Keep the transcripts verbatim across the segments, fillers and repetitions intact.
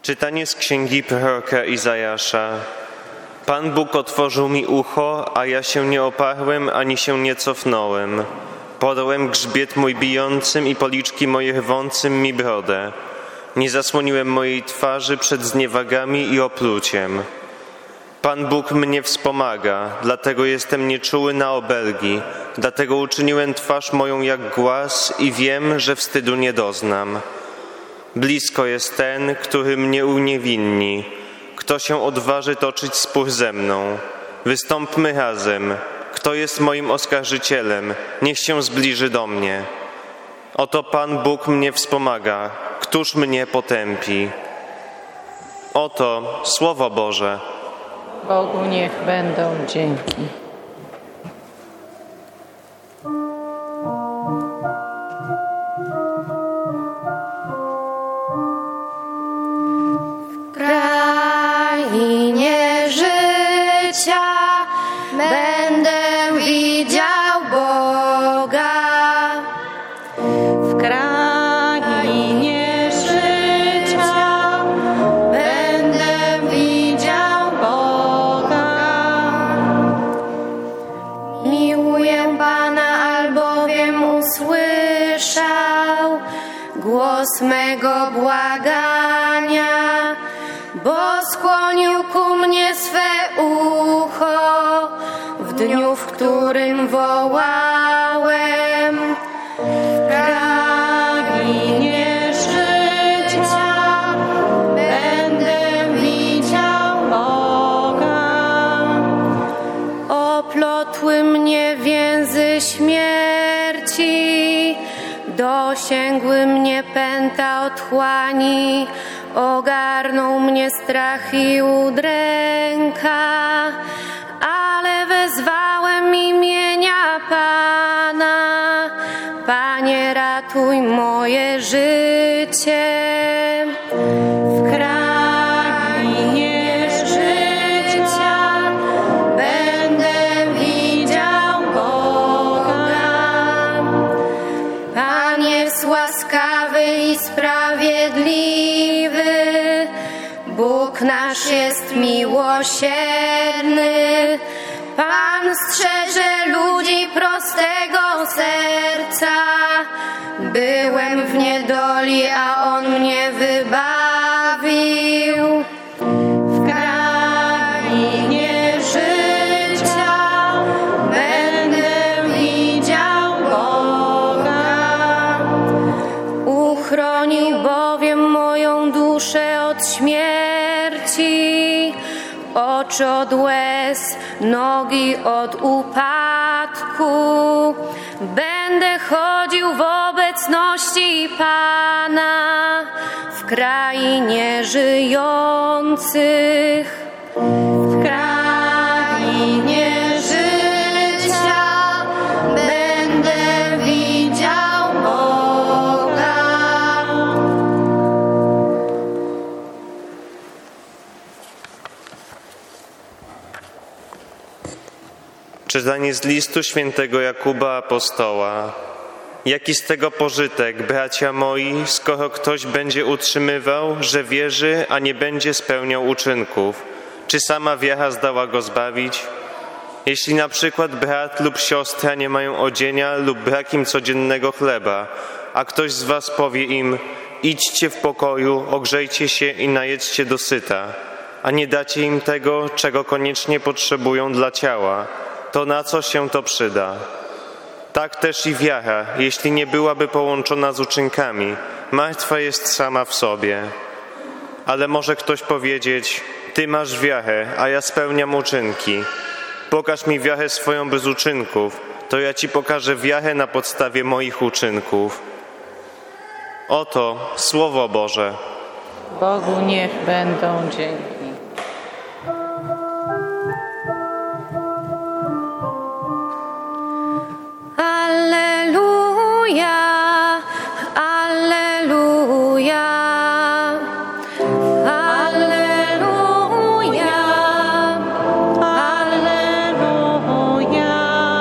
Czytanie z księgi proroka Izajasza. Pan Bóg otworzył mi ucho, a ja się nie oparłem, ani się nie cofnąłem. Podałem grzbiet mój bijącym i policzki moje rwącym mi brodę. Nie zasłoniłem mojej twarzy przed zniewagami i opluciem. Pan Bóg mnie wspomaga, dlatego jestem nieczuły na obelgi. Dlatego uczyniłem twarz moją jak głaz i wiem, że wstydu nie doznam. Blisko jest ten, który mnie uniewinni. Kto się odważy toczyć spór ze mną? Wystąpmy razem. Kto jest moim oskarżycielem? Niech się zbliży do mnie. Oto Pan Bóg mnie wspomaga. Któż mnie potępi? Oto Słowo Boże. Bogu niech będą dzięki. W krainie życia będę widział Boga. W krainie życia Będę widział Boga. Miłuję Pana, albowiem usłyszał głos mego błagania, bo skłonił ku mnie swe ucho w dniu, w którym wołałem. W krainie życia będę widział Boga. Oplotły mnie więzy śmierci, dosięgły mnie pęta otchłani, ogarnął mnie strach i udręka, ale wezwałem imienia Pana. Panie, ratuj moje życie. W krainie życia będę widział Boga. Pan jest łaskawy i sprawiedliwy, Bóg nasz jest miłosierny. Pan strzeże ludzi prostego serca. Byłem w niedoli, a On mnie wybawił. W krainie życia będę widział Boga. Uchronił bowiem moją duszę od śmierci, oczy od łez, nogi od upadku. Będę chodził w obecności Pana w krainie żyjących. W krainie życia będę widział Boga. Czytanie z listu świętego Jakuba Apostoła. Jaki z tego pożytek, bracia moi, skoro ktoś będzie utrzymywał, że wierzy, a nie będzie spełniał uczynków? Czy sama wiara zdoła go zbawić? Jeśli na przykład brat lub siostra nie mają odzienia lub brak im codziennego chleba, a ktoś z was powie im: idźcie w pokoju, ogrzejcie się i najedźcie dosyta, a nie dacie im tego, czego koniecznie potrzebują dla ciała, to na co się to przyda? Tak też i wiara, jeśli nie byłaby połączona z uczynkami, martwa jest sama w sobie. Ale może ktoś powiedzieć: ty masz wiarę, a ja spełniam uczynki. Pokaż mi wiarę swoją bez uczynków, to ja ci pokażę wiarę na podstawie moich uczynków. Oto Słowo Boże. Bogu niech będą dzięki. Alleluja, alleluja, alleluja, alleluja.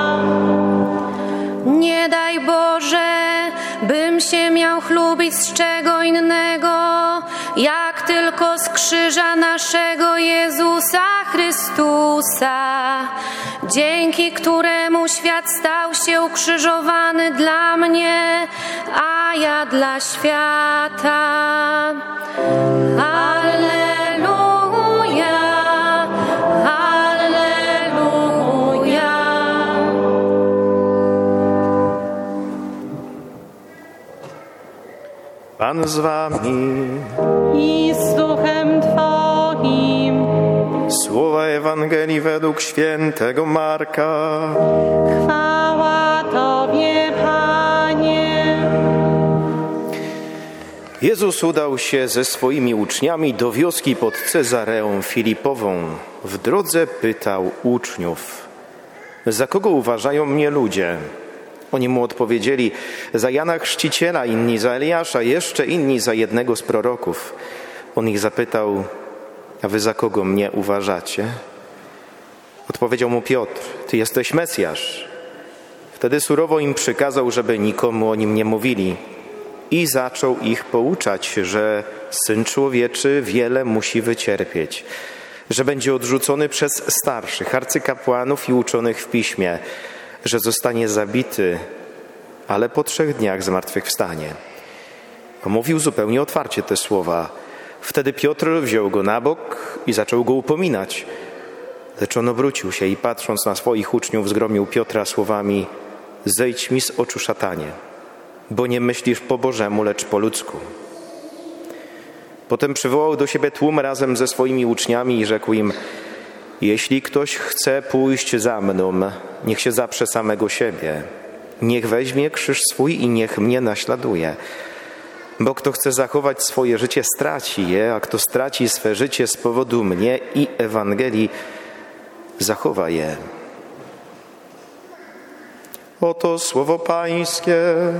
Nie daj Boże, bym się miał chlubić z czego innego, jak tylko z krzyża naszego Jezusa Chrystusa, dzięki któremu świat stał się ukrzyżowany dla mnie, a ja dla świata. Alleluja, alleluja. Pan z wami. I z duchem Twoim. Słowa Ewangelii według świętego Marka. Chwała Tobie, Panie. Jezus udał się ze swoimi uczniami do wioski pod Cezareą Filipową. W drodze pytał uczniów: za kogo uważają mnie ludzie? Oni mu odpowiedzieli: za Jana Chrzciciela, inni za Eliasza, jeszcze inni za jednego z proroków. On ich zapytał: a wy za kogo mnie uważacie? Odpowiedział mu Piotr: ty jesteś Mesjasz. Wtedy surowo im przykazał, żeby nikomu o nim nie mówili, i zaczął ich pouczać, że Syn Człowieczy wiele musi wycierpieć, że będzie odrzucony przez starszych, arcykapłanów i uczonych w piśmie, że zostanie zabity, ale po trzech dniach zmartwychwstanie. Mówił zupełnie otwarcie te słowa. Wtedy Piotr wziął go na bok i zaczął go upominać. Lecz on obrócił się i patrząc na swoich uczniów zgromił Piotra słowami: zejdź mi z oczu, szatanie, bo nie myślisz po Bożemu, lecz po ludzku. Potem przywołał do siebie tłum razem ze swoimi uczniami i rzekł im: jeśli ktoś chce pójść za mną, niech się zaprze samego siebie. Niech weźmie krzyż swój i niech mnie naśladuje. Bo kto chce zachować swoje życie, straci je, a kto straci swe życie z powodu mnie i Ewangelii, zachowa je. Oto słowo Pańskie.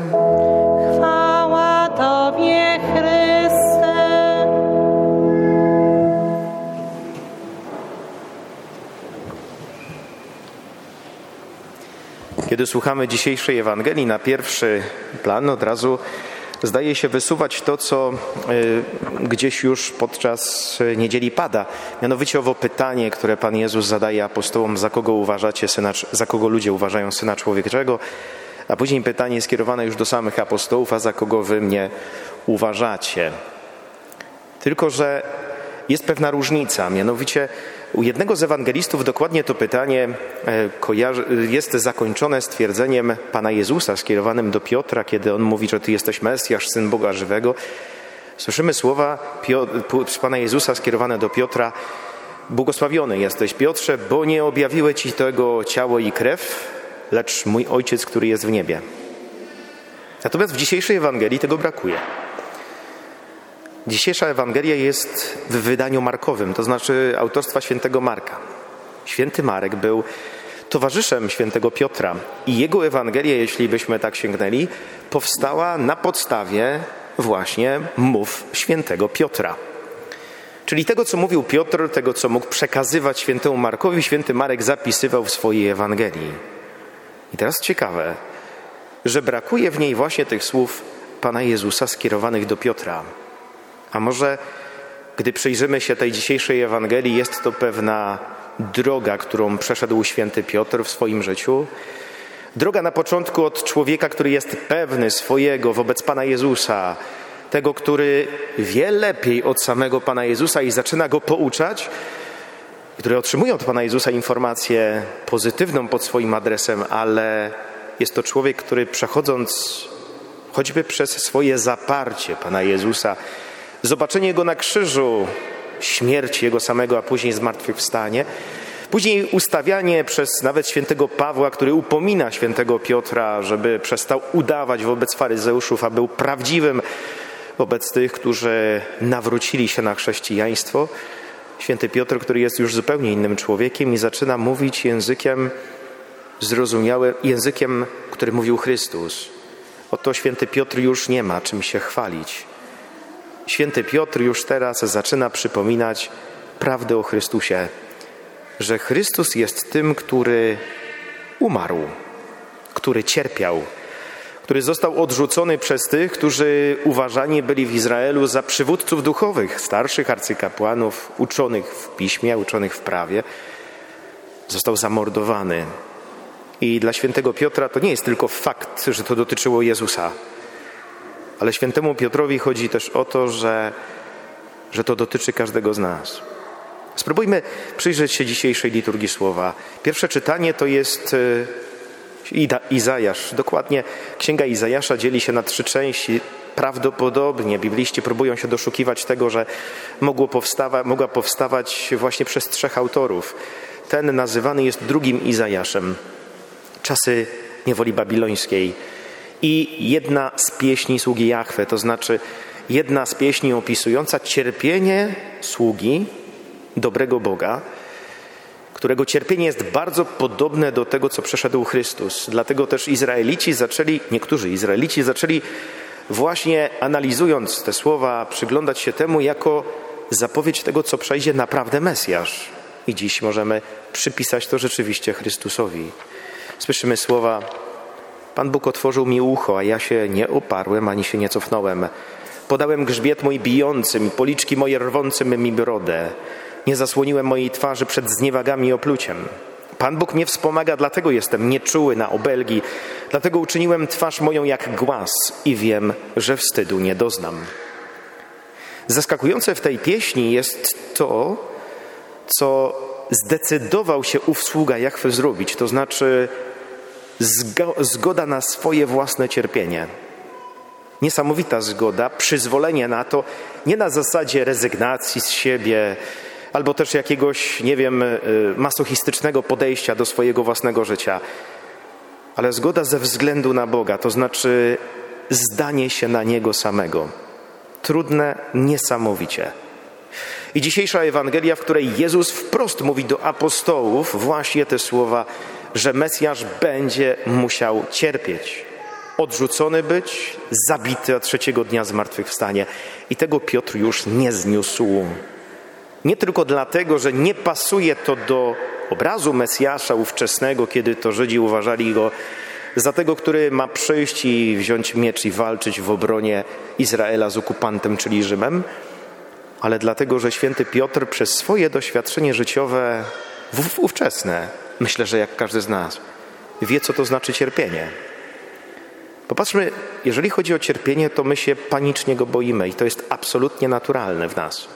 Chwała Tobie, Chryste. Kiedy słuchamy dzisiejszej Ewangelii, na pierwszy plan od razu zdaje się wysuwać to, co y, gdzieś już podczas niedzieli pada. Mianowicie owo pytanie, które Pan Jezus zadaje apostołom: za kogo uważacie syna, za kogo ludzie uważają Syna Człowieczego? A później pytanie skierowane już do samych apostołów: a za kogo wy mnie uważacie? Tylko że jest pewna różnica, mianowicie u jednego z ewangelistów dokładnie to pytanie jest zakończone stwierdzeniem Pana Jezusa skierowanym do Piotra, kiedy on mówi, że Ty jesteś Mesjasz, Syn Boga żywego. Słyszymy słowa Pana Jezusa skierowane do Piotra: błogosławiony jesteś, Piotrze, bo nie objawiły Ci tego ciało i krew, lecz mój Ojciec, który jest w niebie. Natomiast w dzisiejszej Ewangelii tego brakuje. Dzisiejsza Ewangelia jest w wydaniu markowym, to znaczy autorstwa świętego Marka. Święty Marek był towarzyszem świętego Piotra i jego Ewangelia, jeśli byśmy tak sięgnęli, powstała na podstawie właśnie mów świętego Piotra. Czyli tego, co mówił Piotr, tego, co mógł przekazywać świętemu Markowi, święty Marek zapisywał w swojej Ewangelii. I teraz ciekawe, że brakuje w niej właśnie tych słów Pana Jezusa skierowanych do Piotra. A może, gdy przyjrzymy się tej dzisiejszej Ewangelii, jest to pewna droga, którą przeszedł święty Piotr w swoim życiu? Droga na początku od człowieka, który jest pewny swojego wobec Pana Jezusa, tego, który wie lepiej od samego Pana Jezusa i zaczyna go pouczać, który otrzymuje od Pana Jezusa informację pozytywną pod swoim adresem, ale jest to człowiek, który przechodząc choćby przez swoje zaparcie Pana Jezusa, zobaczenie Go na krzyżu, śmierć Jego samego, a później zmartwychwstanie, później ustawianie przez nawet świętego Pawła, który upomina świętego Piotra, żeby przestał udawać wobec faryzeuszów, a był prawdziwym wobec tych, którzy nawrócili się na chrześcijaństwo. Święty Piotr, który jest już zupełnie innym człowiekiem i zaczyna mówić językiem zrozumiałym, językiem, który mówił Chrystus. Oto święty Piotr już nie ma czym się chwalić. Święty Piotr już teraz zaczyna przypominać prawdę o Chrystusie, że Chrystus jest tym, który umarł, który cierpiał, który został odrzucony przez tych, którzy uważani byli w Izraelu za przywódców duchowych, starszych arcykapłanów, uczonych w piśmie, uczonych w prawie. Został zamordowany. I dla świętego Piotra to nie jest tylko fakt, że to dotyczyło Jezusa, ale świętemu Piotrowi chodzi też o to, że, że to dotyczy każdego z nas. Spróbujmy przyjrzeć się dzisiejszej liturgii słowa. Pierwsze czytanie to jest Izajasz. Dokładnie Księga Izajasza dzieli się na trzy części. Prawdopodobnie bibliści próbują się doszukiwać tego, że mogło powstawa, mogła powstawać właśnie przez trzech autorów. Ten nazywany jest drugim Izajaszem. Czasy niewoli babilońskiej. I jedna z pieśni sługi Jahwe, to znaczy jedna z pieśni opisująca cierpienie sługi dobrego Boga, którego cierpienie jest bardzo podobne do tego, co przeszedł Chrystus. Dlatego też Izraelici zaczęli, niektórzy Izraelici zaczęli właśnie analizując te słowa, przyglądać się temu jako zapowiedź tego, co przejdzie naprawdę Mesjasz. I dziś możemy przypisać to rzeczywiście Chrystusowi. Słyszymy słowa: Pan Bóg otworzył mi ucho, a ja się nie oparłem, ani się nie cofnąłem. Podałem grzbiet mój bijącym, policzki moje rwącym mi brodę. Nie zasłoniłem mojej twarzy przed zniewagami i opluciem. Pan Bóg mnie wspomaga, dlatego jestem nieczuły na obelgi. Dlatego uczyniłem twarz moją jak głaz i wiem, że wstydu nie doznam. Zaskakujące w tej pieśni jest to, co zdecydował się ów sługa Jahwe zrobić, to znaczy zgoda na swoje własne cierpienie. Niesamowita zgoda, przyzwolenie na to, nie na zasadzie rezygnacji z siebie, albo też jakiegoś, nie wiem, masochistycznego podejścia do swojego własnego życia, ale zgoda ze względu na Boga, to znaczy zdanie się na Niego samego. Trudne niesamowicie. I dzisiejsza Ewangelia, w której Jezus wprost mówi do apostołów właśnie te słowa, że Mesjasz będzie musiał cierpieć, odrzucony być, zabity, a trzeciego dnia zmartwychwstanie. I tego Piotr już nie zniósł. Nie tylko dlatego, że nie pasuje to do obrazu Mesjasza ówczesnego, kiedy to Żydzi uważali go za tego, który ma przyjść i wziąć miecz i walczyć w obronie Izraela z okupantem, czyli Rzymem, ale dlatego, że święty Piotr przez swoje doświadczenie życiowe ówczesne, myślę, że jak każdy z nas, wie, co to znaczy cierpienie. Popatrzmy, jeżeli chodzi o cierpienie, to my się panicznie go boimy i to jest absolutnie naturalne w nas.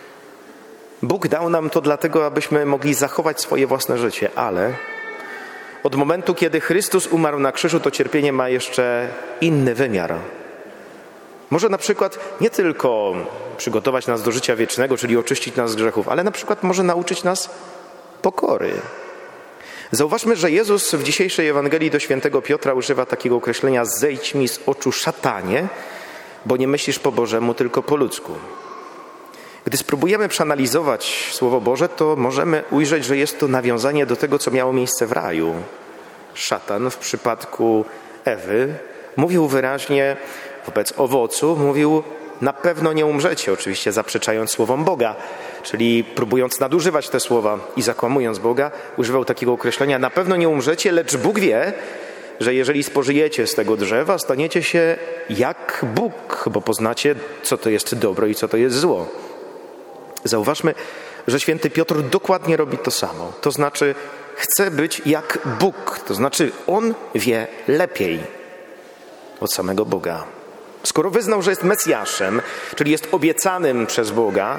Bóg dał nam to dlatego, abyśmy mogli zachować swoje własne życie, ale od momentu, kiedy Chrystus umarł na krzyżu, to cierpienie ma jeszcze inny wymiar. Może na przykład nie tylko przygotować nas do życia wiecznego, czyli oczyścić nas z grzechów, ale na przykład może nauczyć nas pokory. Zauważmy, że Jezus w dzisiejszej Ewangelii do świętego Piotra używa takiego określenia: zejdź mi z oczu, szatanie, bo nie myślisz po Bożemu, tylko po ludzku. Gdy spróbujemy przeanalizować Słowo Boże, to możemy ujrzeć, że jest to nawiązanie do tego, co miało miejsce w raju. Szatan w przypadku Ewy mówił wyraźnie wobec owocu, mówił: na pewno nie umrzecie, oczywiście zaprzeczając słowom Boga, czyli próbując nadużywać te słowa i zakłamując Boga, używał takiego określenia: na pewno nie umrzecie, lecz Bóg wie, że jeżeli spożyjecie z tego drzewa, staniecie się jak Bóg, bo poznacie, co to jest dobro i co to jest zło. Zauważmy, że święty Piotr dokładnie robi to samo. To znaczy chce być jak Bóg, to znaczy on wie lepiej od samego Boga. Skoro wyznał, że jest Mesjaszem, czyli jest obiecanym przez Boga,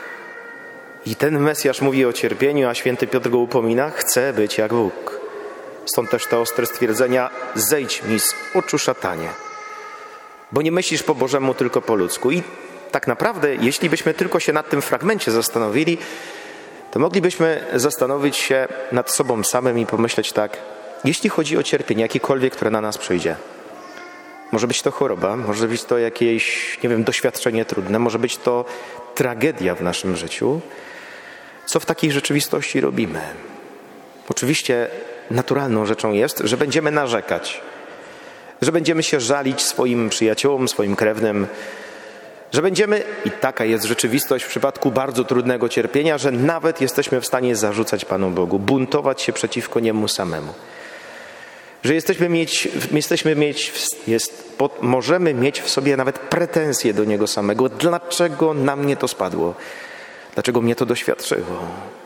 i ten Mesjasz mówi o cierpieniu, a święty Piotr go upomina, chce być jak Bóg. Stąd też te ostre stwierdzenia: zejdź mi z oczu, szatanie, bo nie myślisz po Bożemu, tylko po ludzku. I tak naprawdę, jeśli byśmy tylko się nad tym fragmencie zastanowili, to moglibyśmy zastanowić się nad sobą samym i pomyśleć tak: jeśli chodzi o cierpienie, jakiekolwiek, które na nas przyjdzie, może być to choroba, może być to jakieś, nie wiem, doświadczenie trudne, może być to tragedia w naszym życiu. Co w takiej rzeczywistości robimy? Oczywiście naturalną rzeczą jest, że będziemy narzekać, że będziemy się żalić swoim przyjaciołom, swoim krewnym, że będziemy, i taka jest rzeczywistość w przypadku bardzo trudnego cierpienia, że nawet jesteśmy w stanie zarzucać Panu Bogu, buntować się przeciwko Niemu samemu. że jesteśmy mieć, jesteśmy mieć jest, po, możemy mieć w sobie nawet pretensje do Niego samego. Dlaczego na mnie to spadło? Dlaczego mnie to doświadczyło?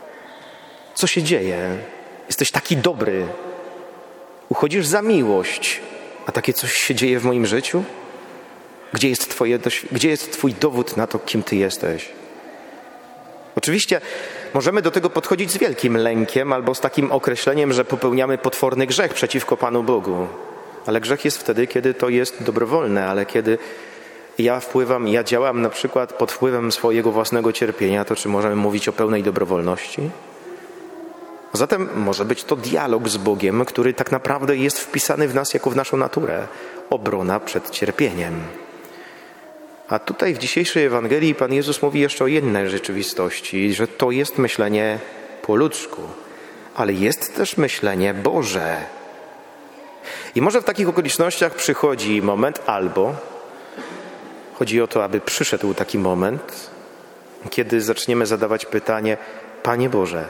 Co się dzieje? Jesteś taki dobry. Uchodzisz za miłość, a takie coś się dzieje w moim życiu? Gdzie jest, twoje, gdzie jest Twój dowód na to, kim Ty jesteś? Oczywiście możemy do tego podchodzić z wielkim lękiem albo z takim określeniem, że popełniamy potworny grzech przeciwko Panu Bogu. Ale grzech jest wtedy, kiedy to jest dobrowolne, ale kiedy ja wpływam, ja działam na przykład pod wpływem swojego własnego cierpienia, to czy możemy mówić o pełnej dobrowolności? Zatem może być to dialog z Bogiem, który tak naprawdę jest wpisany w nas jako w naszą naturę. Obrona przed cierpieniem. A tutaj w dzisiejszej Ewangelii Pan Jezus mówi jeszcze o jednej rzeczywistości, że to jest myślenie po ludzku, ale jest też myślenie Boże. I może w takich okolicznościach przychodzi moment albo chodzi o to, aby przyszedł taki moment, kiedy zaczniemy zadawać pytanie: Panie Boże,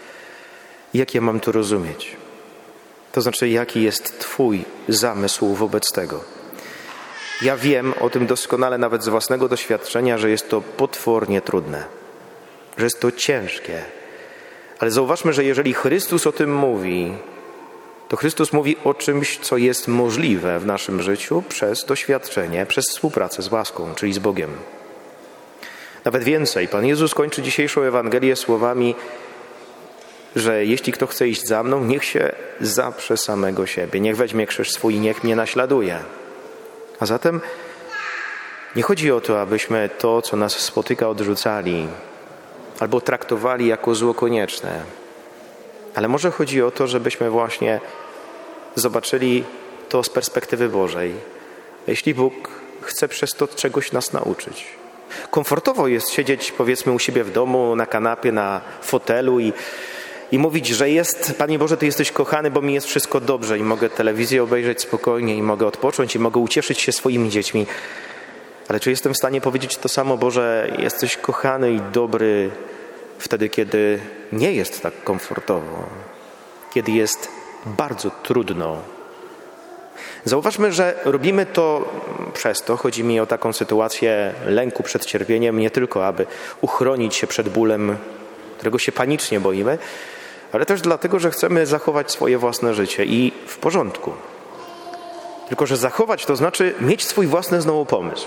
jak ja mam to rozumieć? To znaczy, jaki jest Twój zamysł wobec tego? Ja wiem o tym doskonale nawet z własnego doświadczenia, że jest to potwornie trudne, że jest to ciężkie. Ale zauważmy, że jeżeli Chrystus o tym mówi, to Chrystus mówi o czymś, co jest możliwe w naszym życiu przez doświadczenie, przez współpracę z łaską, czyli z Bogiem. Nawet więcej, Pan Jezus kończy dzisiejszą Ewangelię słowami, że jeśli kto chce iść za mną, niech się zaprze samego siebie, niech weźmie krzyż swój i niech mnie naśladuje. A zatem nie chodzi o to, abyśmy to, co nas spotyka, odrzucali albo traktowali jako zło konieczne. Ale może chodzi o to, żebyśmy właśnie zobaczyli to z perspektywy Bożej. Jeśli Bóg chce przez to czegoś nas nauczyć. Komfortowo jest siedzieć, powiedzmy, u siebie w domu, na kanapie, na fotelu i I mówić, że jest, Panie Boże, Ty jesteś kochany, bo mi jest wszystko dobrze i mogę telewizję obejrzeć spokojnie i mogę odpocząć i mogę ucieszyć się swoimi dziećmi. Ale czy jestem w stanie powiedzieć to samo, Boże, jesteś kochany i dobry wtedy, kiedy nie jest tak komfortowo, kiedy jest bardzo trudno? Zauważmy, że robimy to przez to, chodzi mi o taką sytuację lęku przed cierpieniem, nie tylko aby uchronić się przed bólem, którego się panicznie boimy, ale też dlatego, że chcemy zachować swoje własne życie i w porządku. Tylko że zachować to znaczy mieć swój własny znowu pomysł.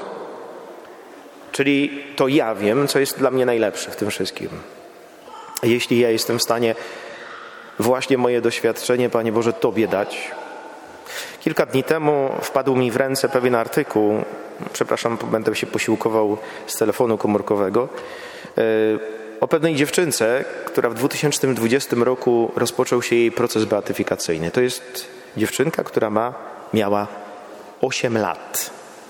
Czyli to ja wiem, co jest dla mnie najlepsze w tym wszystkim. Jeśli ja jestem w stanie właśnie moje doświadczenie, Panie Boże, Tobie dać. Kilka dni temu wpadł mi w ręce pewien artykuł, przepraszam, będę się posiłkował z telefonu komórkowego, o pewnej dziewczynce, która w dwa tysiące dwudziestym roku rozpoczął się jej proces beatyfikacyjny. To jest dziewczynka, która ma, miała osiem lat.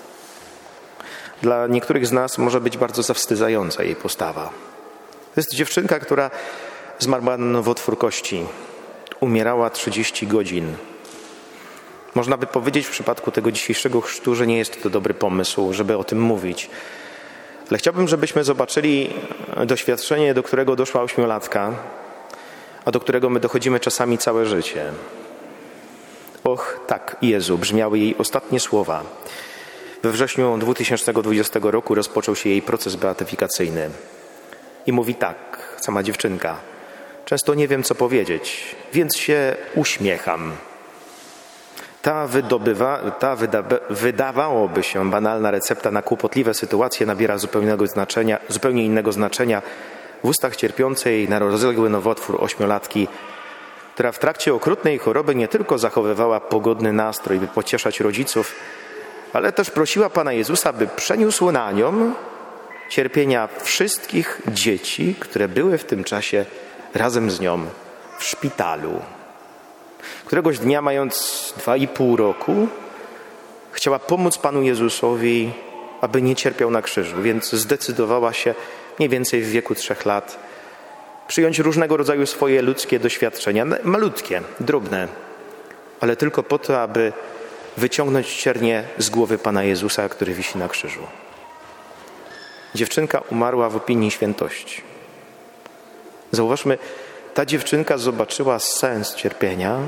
Dla niektórych z nas może być bardzo zawstydzająca jej postawa. To jest dziewczynka, która zmarła na nowotwór kości. Umierała trzydzieści godzin. Można by powiedzieć w przypadku tego dzisiejszego chrztu, że nie jest to dobry pomysł, żeby o tym mówić. Ale chciałbym, żebyśmy zobaczyli doświadczenie, do którego doszła ośmiolatka, a do którego my dochodzimy czasami całe życie. Och, tak, Jezu, brzmiały jej ostatnie słowa. We wrześniu dwa tysiące dwudziestego roku rozpoczął się jej proces beatyfikacyjny. I mówi tak, sama dziewczynka: często nie wiem, co powiedzieć, więc się uśmiecham. Ta, wydobywa, ta wyda, wydawałoby się banalna recepta na kłopotliwe sytuacje nabiera zupełnego znaczenia, zupełnie innego znaczenia w ustach cierpiącej na rozległy nowotwór ośmiolatki, która w trakcie okrutnej choroby nie tylko zachowywała pogodny nastrój, by pocieszać rodziców, ale też prosiła Pana Jezusa, by przeniósł na nią cierpienia wszystkich dzieci, które były w tym czasie razem z nią w szpitalu. Któregoś dnia, mając dwa i pół roku, chciała pomóc Panu Jezusowi, aby nie cierpiał na krzyżu, więc zdecydowała się mniej więcej w wieku trzech lat przyjąć różnego rodzaju swoje ludzkie doświadczenia, malutkie, drobne, ale tylko po to, aby wyciągnąć ciernie z głowy Pana Jezusa, który wisi na krzyżu. Dziewczynka umarła w opinii świętości. Zauważmy, ta dziewczynka zobaczyła sens cierpienia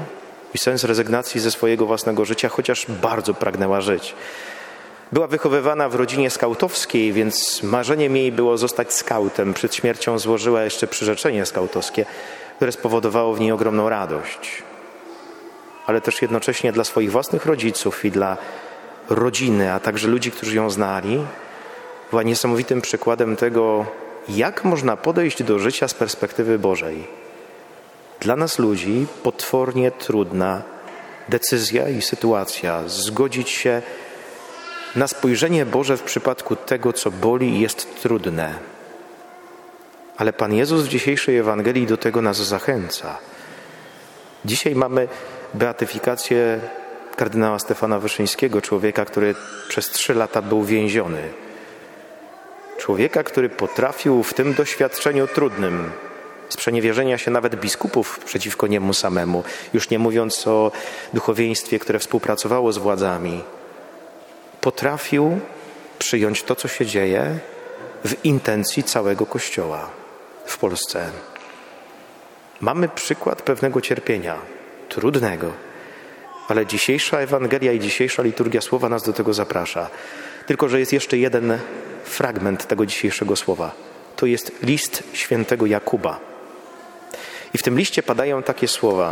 i sens rezygnacji ze swojego własnego życia, chociaż bardzo pragnęła żyć. Była wychowywana w rodzinie skautowskiej, więc marzeniem jej było zostać skautem. Przed śmiercią złożyła jeszcze przyrzeczenie skautowskie, które spowodowało w niej ogromną radość. Ale też jednocześnie dla swoich własnych rodziców i dla rodziny, a także ludzi, którzy ją znali, była niesamowitym przykładem tego, jak można podejść do życia z perspektywy Bożej. Dla nas ludzi potwornie trudna decyzja i sytuacja. Zgodzić się na spojrzenie Boże w przypadku tego, co boli i jest trudne. Ale Pan Jezus w dzisiejszej Ewangelii do tego nas zachęca. Dzisiaj mamy beatyfikację kardynała Stefana Wyszyńskiego, człowieka, który przez trzy lata był więziony. Człowieka, który potrafił w tym doświadczeniu trudnym sprzeniewierzenia się nawet biskupów przeciwko niemu samemu, już nie mówiąc o duchowieństwie, które współpracowało z władzami, potrafił przyjąć to, co się dzieje w intencji całego Kościoła w Polsce. Mamy przykład pewnego cierpienia, trudnego, ale dzisiejsza Ewangelia i dzisiejsza liturgia słowa nas do tego zaprasza. Tylko że jest jeszcze jeden fragment tego dzisiejszego słowa. To jest list świętego Jakuba. I w tym liście padają takie słowa.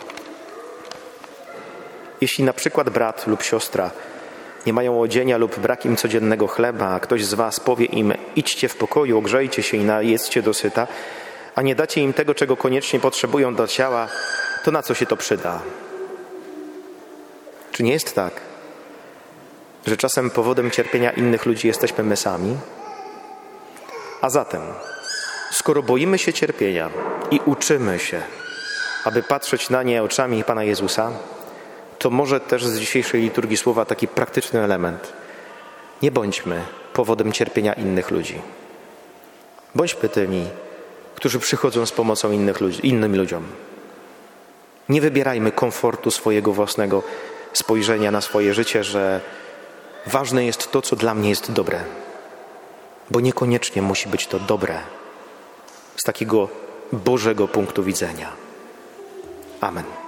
Jeśli na przykład brat lub siostra nie mają odzienia lub brak im codziennego chleba, a ktoś z was powie im: idźcie w pokoju, ogrzejcie się i najedzcie dosyta, a nie dacie im tego, czego koniecznie potrzebują do ciała, to na co się to przyda? Czy nie jest tak, że czasem powodem cierpienia innych ludzi jesteśmy my sami? A zatem, skoro boimy się cierpienia i uczymy się, aby patrzeć na nie oczami Pana Jezusa, to może też z dzisiejszej liturgii słowa taki praktyczny element. Nie bądźmy powodem cierpienia innych ludzi. Bądźmy tymi, którzy przychodzą z pomocą innych ludzi, innym ludziom. Nie wybierajmy komfortu swojego własnego spojrzenia na swoje życie, że ważne jest to, co dla mnie jest dobre. Bo niekoniecznie musi być to dobre z takiego Bożego punktu widzenia. Amen.